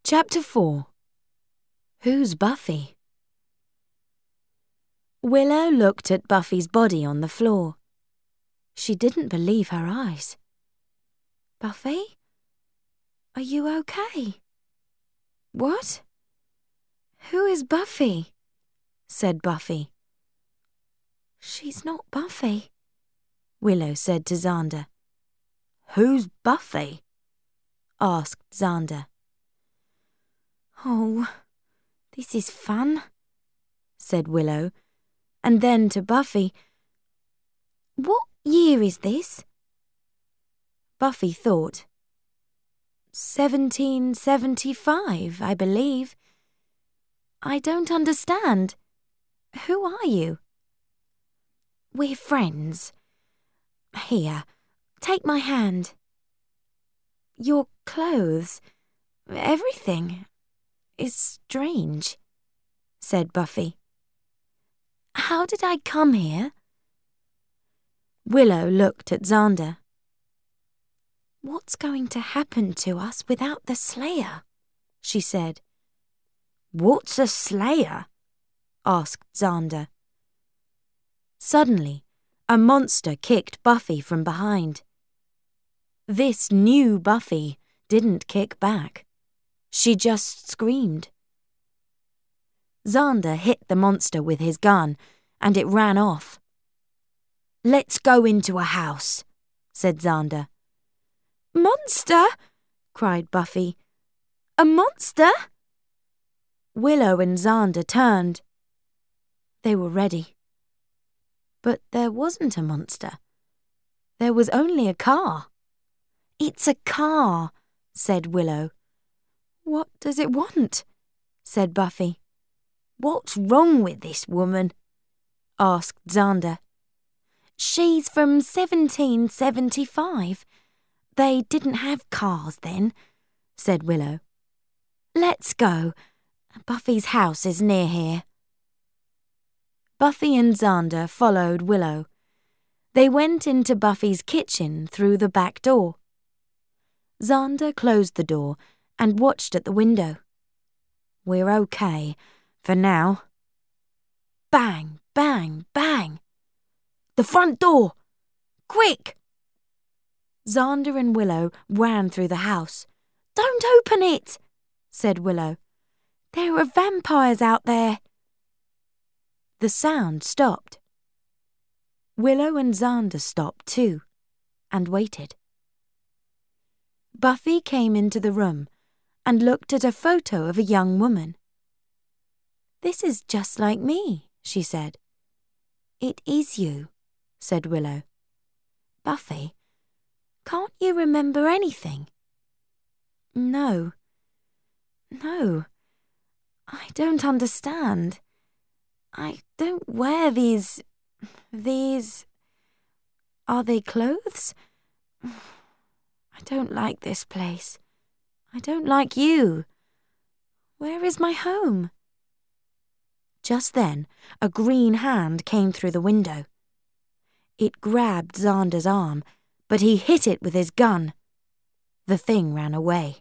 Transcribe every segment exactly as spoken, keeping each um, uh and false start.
Chapter four. Who's Buffy? Willow looked at Buffy's body on the floor. She didn't believe her eyes. Buffy? Are you okay? What? Who is Buffy? Said Buffy. She's not Buffy, Willow said to Xander. Who's Buffy? Asked Xander. Oh, this is fun, said Willow, and then to Buffy, what year is this? Buffy thought. Seventeen seventy-five, I believe. I don't understand. Who are you? We're friends. Here, take my hand. Your clothes, everything, is strange, said Buffy. How did I come here? Willow looked at Xander. What's going to happen to us without the Slayer? She said. What's a Slayer? Asked Xander. Suddenly, a monster kicked Buffy from behind. This new Buffy didn't kick back. She just screamed. Xander hit the monster with his gun, and it ran off. Let's go into a house, said Xander. Monster? Cried Buffy. A monster? Willow and Xander turned. They were ready. But there wasn't a monster. There was only a car. It's a car, said Willow. What does it want? Said Buffy. What's wrong with this woman? Asked Xander. She's from seventeen seventy-five. They didn't have cars then, said Willow. Let's go. Buffy's house is near here. Buffy and Xander followed Willow. They went into Buffy's kitchen through the back door. Xander closed the door and watched at the window. We're okay, for now. Bang, bang, bang. The front door! Quick! Xander and Willow ran through the house. Don't open it, said Willow. There are vampires out there. The sound stopped. Willow and Xander stopped too, and waited. Buffy came into the room and looked at a photo of a young woman. This is just like me, she said. It is you, said Willow. Buffy, can't you remember anything? No. No. I don't understand. I don't wear these... these... Are they clothes? I don't like this place. I don't like you. Where is my home? Just then, a green hand came through the window. It grabbed Xander's arm, but he hit it with his gun. The thing ran away.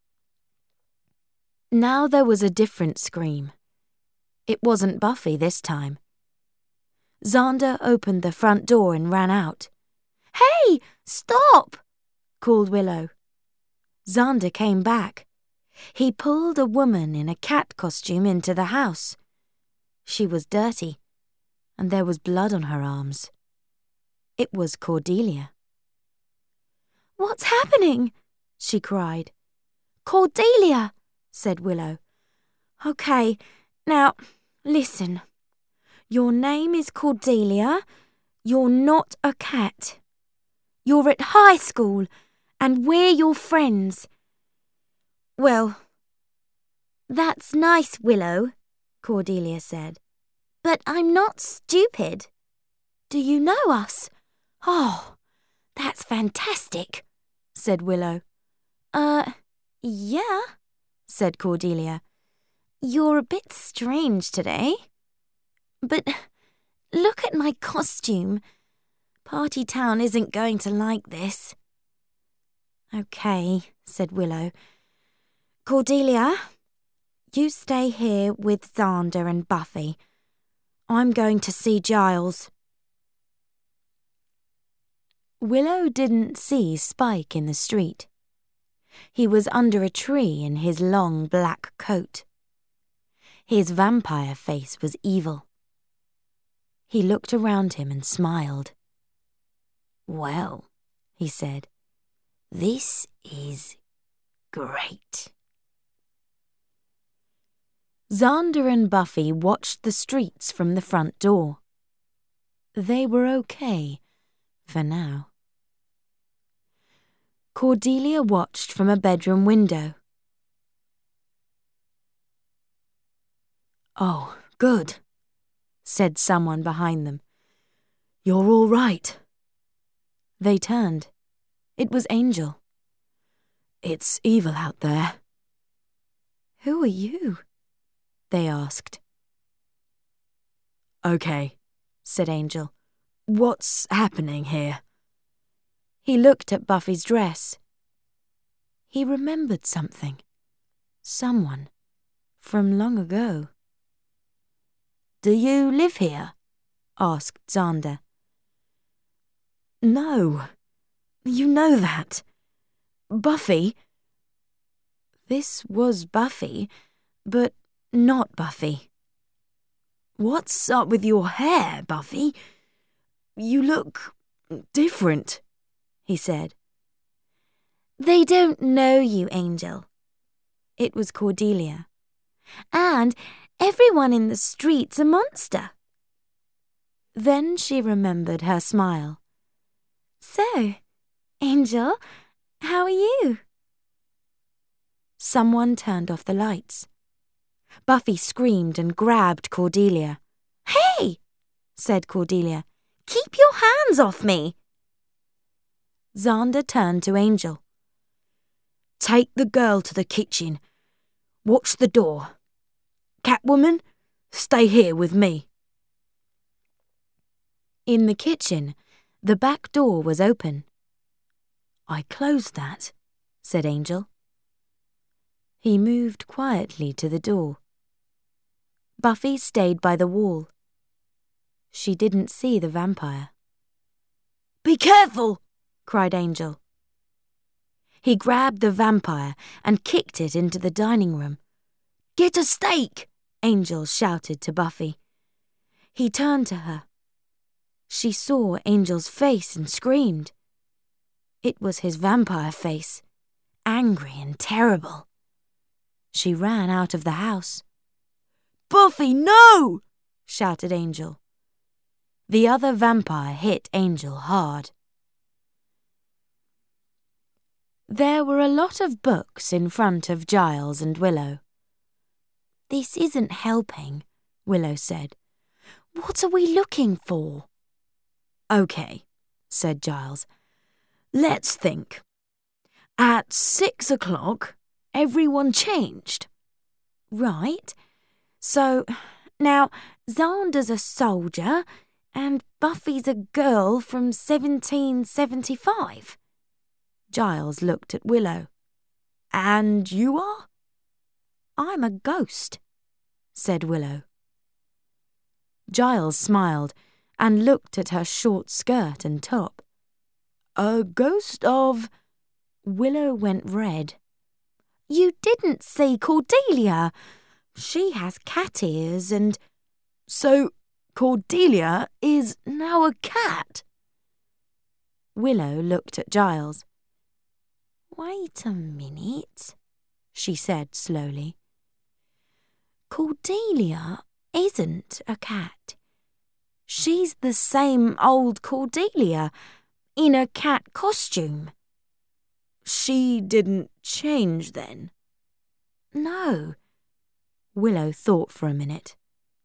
Now there was a different scream. It wasn't Buffy this time. Xander opened the front door and ran out. Hey, stop! Called Willow. Xander came back. He pulled a woman in a cat costume into the house. She was dirty, and there was blood on her arms. It was Cordelia. What's happening? She cried. Cordelia, said Willow. Okay, now, listen. Your name is Cordelia. You're not a cat. You're at high school, and we're your friends. Well, that's nice, Willow, Cordelia said. But I'm not stupid. Do you know us? Oh, that's fantastic, said Willow. Uh, yeah, said Cordelia. You're a bit strange today. But look at my costume. Party Town isn't going to like this. Okay, said Willow. Cordelia, you stay here with Xander and Buffy. I'm going to see Giles. Willow didn't see Spike in the street. He was under a tree in his long black coat. His vampire face was evil. He looked around him and smiled. "Well," he said, "this is great." Xander and Buffy watched the streets from the front door. They were okay for now. Cordelia watched from a bedroom window. "Oh, good," said someone behind them. "You're all right." They turned. It was Angel. "It's evil out there." "Who are you?" they asked. "Okay," said Angel. "What's happening here?" He looked at Buffy's dress. He remembered something. Someone from long ago. "Do you live here?" asked Xander. "No, you know that. Buffy." This was Buffy, but not Buffy. "What's up with your hair, Buffy? You look different," he said. "They don't know you, Angel." It was Cordelia. "And everyone in the street's a monster." Then she remembered her smile. "So, Angel, how are you?" Someone turned off the lights. Buffy screamed and grabbed Cordelia. "Hey!" said Cordelia. "Keep your hands off me!" Xander turned to Angel. "Take the girl to the kitchen. Watch the door. Catwoman, stay here with me." In the kitchen, the back door was open. "I closed that," said Angel. He moved quietly to the door. Buffy stayed by the wall. She didn't see the vampire. "Be careful!" cried Angel. He grabbed the vampire and kicked it into the dining room. "Get a steak!" Angel shouted to Buffy. He turned to her. She saw Angel's face and screamed. It was his vampire face, angry and terrible. She ran out of the house. "Buffy, no!" shouted Angel. The other vampire hit Angel hard. There were a lot of books in front of Giles and Willow. "This isn't helping," Willow said. "What are we looking for?" "Okay," said Giles. "Let's think. At six o'clock, everyone changed." "Right. So, now, Xander's a soldier and Buffy's a girl from seventeen seventy-five. Giles looked at Willow. "And you are?" "I'm a ghost," said Willow. Giles smiled and looked at her short skirt and top. "A ghost of—" Willow went red. "You didn't see Cordelia. She has cat ears and—" "So Cordelia is now a cat?" Willow looked at Giles. "Wait a minute," she said slowly. "Cordelia isn't a cat. She's the same old Cordelia, in a cat costume." "She didn't change then?" "No." Willow thought for a minute.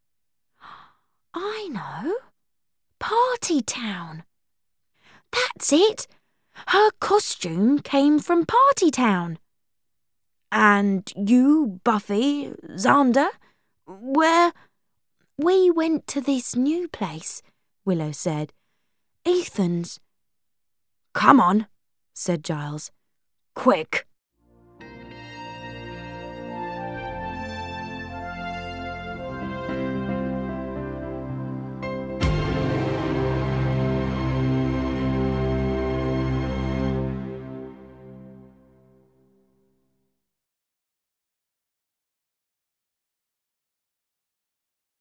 "I know. Party Town. That's it. Her costume came from Party Town." "And you, Buffy, Xander, where—" "We went to this new place," Willow said. "Ethan's." "Come on," said Giles. "Quick."